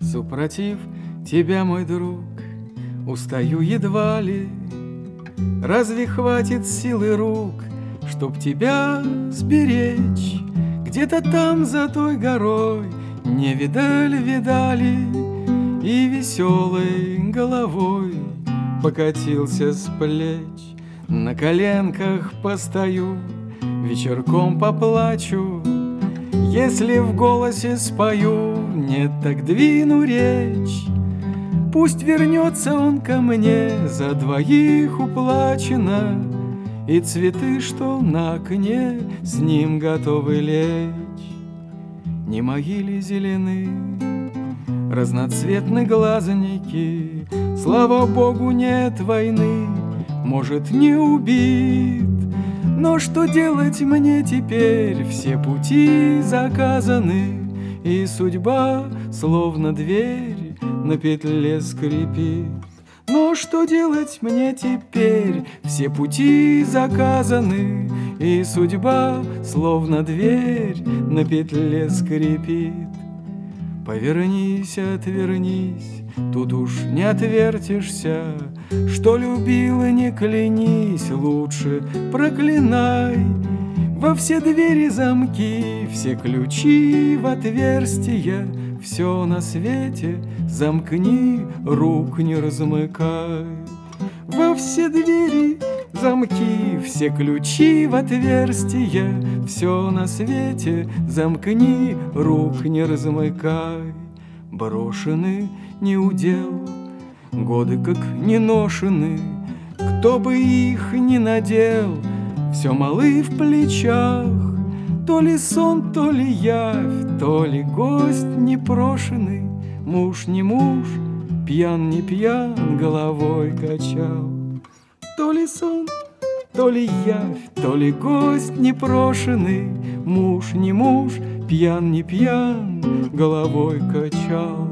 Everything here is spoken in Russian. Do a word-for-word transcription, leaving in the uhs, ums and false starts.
Супротив тебя, мой друг, устаю едва ли. Разве хватит силы рук, чтоб тебя сберечь? Где-то там за той горой не видали, видали, и веселой головой покатился с плеч. На коленках постою, вечерком поплачу. Если в голосе спою, нет, так двину речь. Пусть вернется он ко мне, за двоих уплачено, и цветы, что на окне, с ним готовы лечь. Не мои ли зелены разноцветны глазники? Слава Богу, нет войны, может, не убит. Но что делать мне теперь? Все пути заказаны, и судьба, словно дверь, на петле скрипит. Но что делать мне теперь? Все пути заказаны, и судьба, словно дверь, на петле скрипит. Повернись, отвернись, тут уж не отвертишься. Что любила, не клянись, лучше проклинай. Во все двери замки, все ключи в отверстия. Все на свете замкни, рук не размыкай. Во все двери замки, все ключи в отверстия. Все на свете замкни, рук не размыкай. Брошены не удел, годы как не ношены, кто бы их ни надел, все малы в плечах. То ли сон, то ли явь, то ли гость непрошенный. Муж не муж, пьян не пьян, головой качал. То ли сон, то ли явь, то ли гость непрошенный. Муж не муж, пьян не пьян, головой качал.